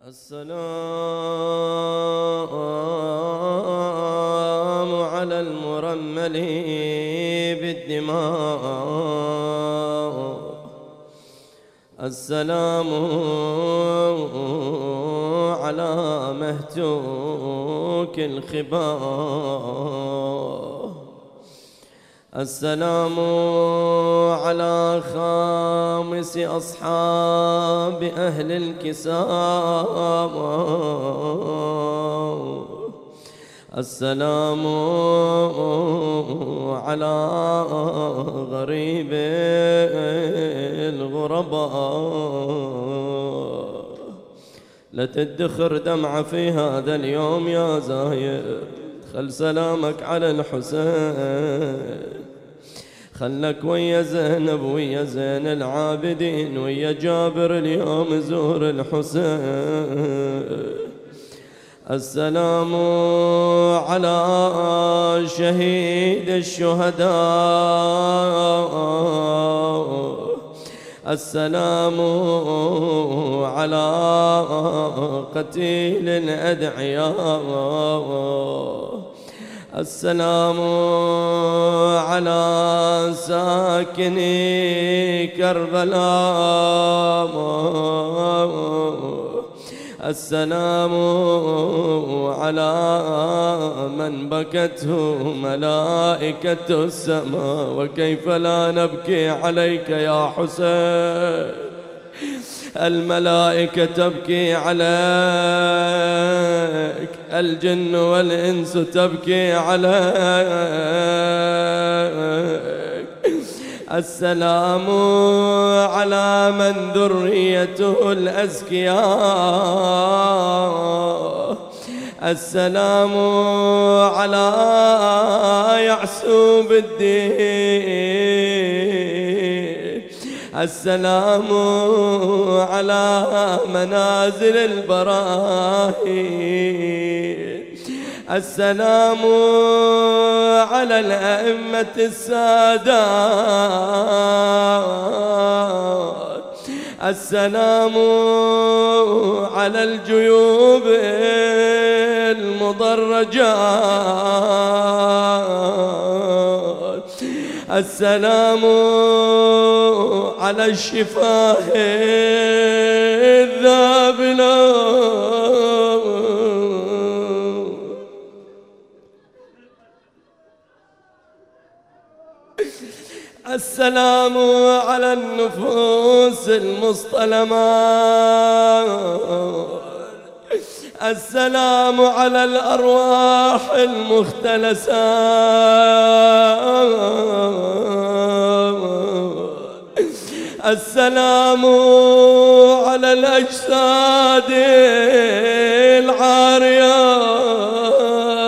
السلام على المرمل بالدماء، السلام على مهتوك الخباء، السلام على خامس أصحاب أهل الكساء، السلام على غريب الغرباء. لا تدخر دمعة في هذا اليوم يا زايد، خل سلامك على الحسين، خلك ويا زينب ويا زين العابدين ويا جابر اليوم زور الحسين. السلام على شهيد الشهداء، السلام على قتيل الأدعياء، السلام على ساكني كربلاء، السلام على من بكته ملائكة السماء، وكيف لا نبكي عليك يا حسين، الملائكة تبكي عليك، الجن والإنس تبكي عليك. السلام على من ذريته الأزكياء، السلام على يعسوب الدين، السلام على منازل البراهين، السلام على الأئمة السادات، السلام على الجيوب المضرجات، السلام على الشفاه الذابلات. السلام على النفوس المصطلمات، السلام على الأرواح المختلسات، السلام على الأجساد العاريات،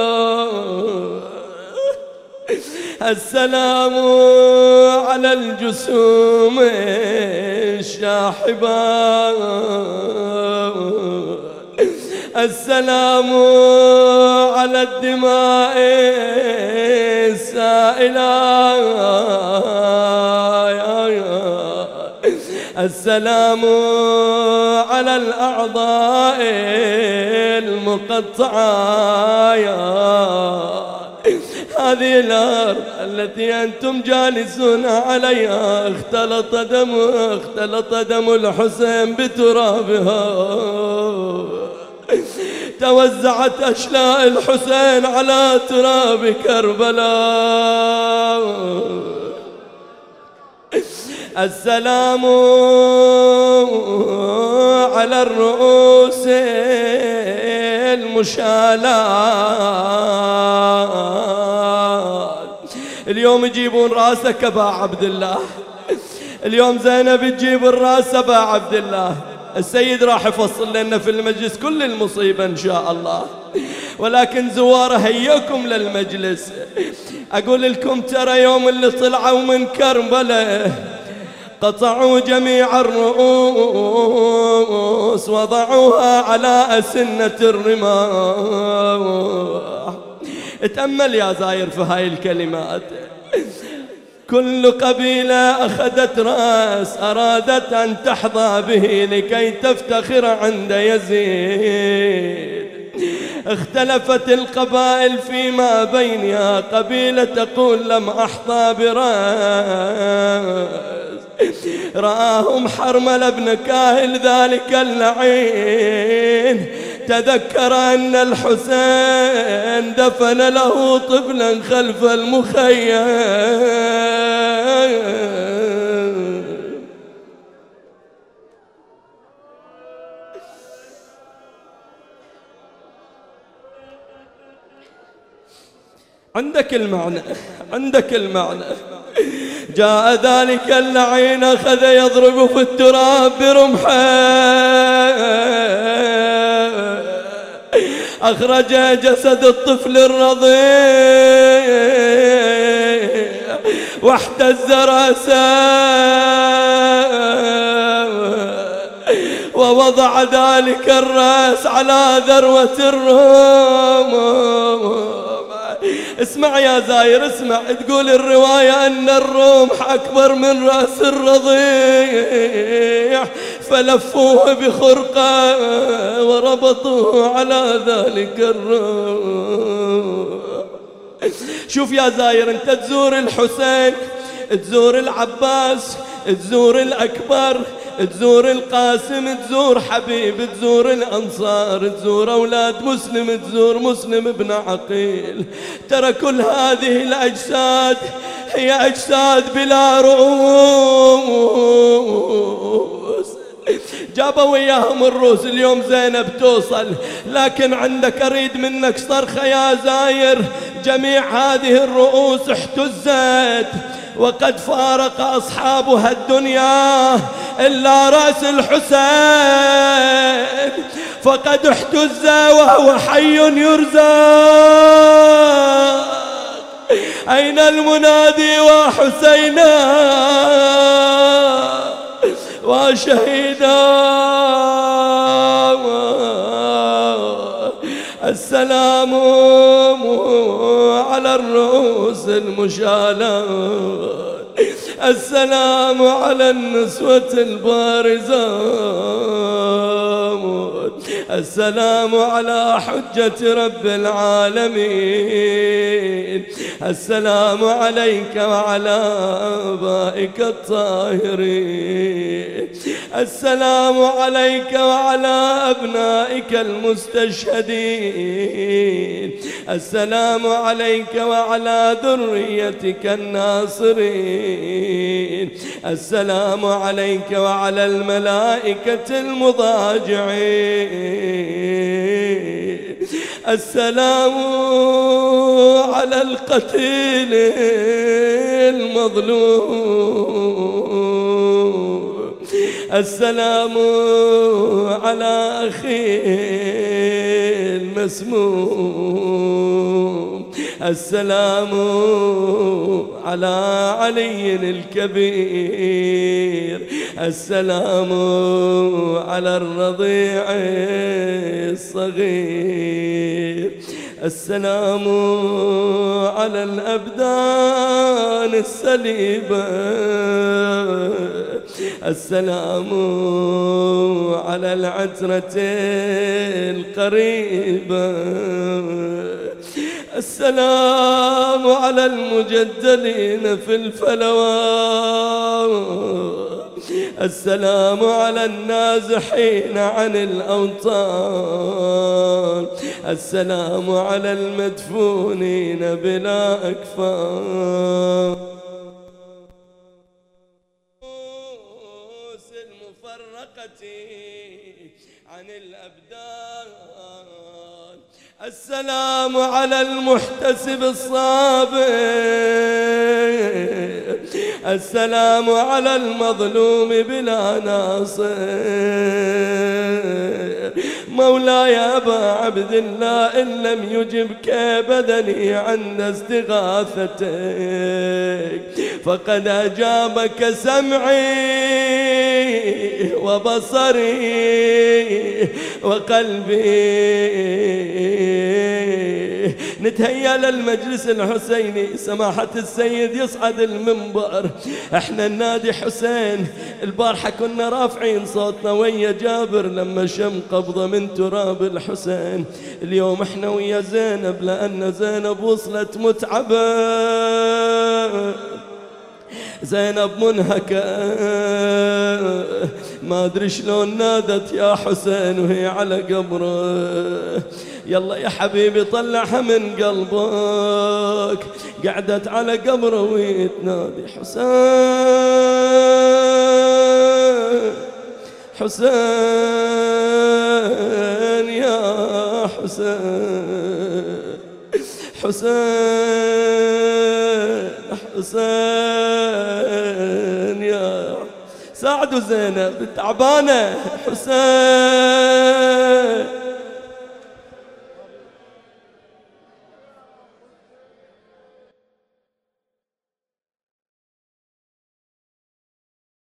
السلام على الجسوم الشاحبات، السلام على الدماء السائلات، السلام على الأعضاء المقطعات. هذه الأرض التي أنتم جالسون عليها اختلط دم الحسين بترابها، توزعت أشلاء الحسين على تراب كربلاء. السلام على الرؤوس المشالات. اليوم يجيبون راسك أبا عبد الله، اليوم زينب تجيب الراس أبا عبد الله. السيد راح يفصل لنا في المجلس كل المصيبة إن شاء الله، ولكن زواره هيكم للمجلس. أقول لكم ترى يوم اللي طلعوا من كربلاء قطعوا جميع الرؤوس وضعوها على أسنة الرماح. اتأمل يا زاير في هاي الكلمات، كل قبيلة أخذت رأس أرادت أن تحظى به لكي تفتخر عند يزيد. اختلفت القبائل فيما بينها، قبيلة تقول لم أحظى برأس. رآهم حرمل بن كاهل ذلك اللعين، تذكر أن الحسين دفن له طفلا خلف المخيم. عندك المعنى، عندك المعنى. جاء ذلك اللعين أخذ يضرب في التراب برمحه، أخرج جسد الطفل الرضيع واحتز رأسه، ووضع ذلك الرأس على ذروة الروم. اسمع يا زاير اسمع، تقول الرواية أن الرمح أكبر من رأس الرضيع، فلفوه بخرقة وربطوه على ذلك الرمح. شوف يا زاير، انت تزور الحسين، تزور العباس، تزور الأكبر، تزور القاسم، تزور حبيب، تزور الأنصار، تزور أولاد مسلم، تزور مسلم بن عقيل. ترى كل هذه الأجساد هي أجساد بلا رؤوس، جابوا وياهم الروس. اليوم زينب توصل، لكن عندك أريد منك صرخة يا زاير، جميع هذه الرؤوس احتزت وقد فارق أصحابها الدنيا إلا رأس الحسين، فقد احتز وهو حي يرزق. أين المنادي وحسينا وشهيدا؟ السلام على الرؤوس المشالة، السلام على النسوة البارزات، السلام على حجة رب العالمين، السلام عليك وعلى آبائك الطاهرين، السلام عليك وعلى أبنائك المستشهدين، السلام عليك وعلى ذريتك الناصرين، السلام عليك وعلى الملائكة المضاجعين، السلام على القتيل المظلوم، السلام على أخي المسموم، السلام على علي الكبير، السلام على الرضيع الصغير، السلام على الأبدان السليبة، السلام على العترة القريبة، السلام على المجدلين في الفلوات، السلام على النازحين عن الأوطان، السلام على المدفونين بلا أكفان، المفرقة عن الأبدان، السلام على المحتسب الصابر، السلام على المظلوم بلا ناصر. مولاي أبا عبد الله إن لم يجبك بدني عند استغاثتك فقد أجابك سمعي وبصري وقلبي. نتهيأ للمجلس الحسيني، سماحة السيد يصعد المنبر. احنا النادي حسين، البارحة كنا رافعين صوتنا ويا جابر لما شم قبضة من تراب الحسين. اليوم احنا ويا زينب، لأن زينب وصلت متعبة، زينب منهكة، ما أدري شلون نادت يا حسين وهي على قبره. يلا يا حبيبي طلعها من قلبك، قعدت على قبره ويتنادي حسين حسين يا حسين، حسين حسين يا ساعدوا زينب تعبانة، حسين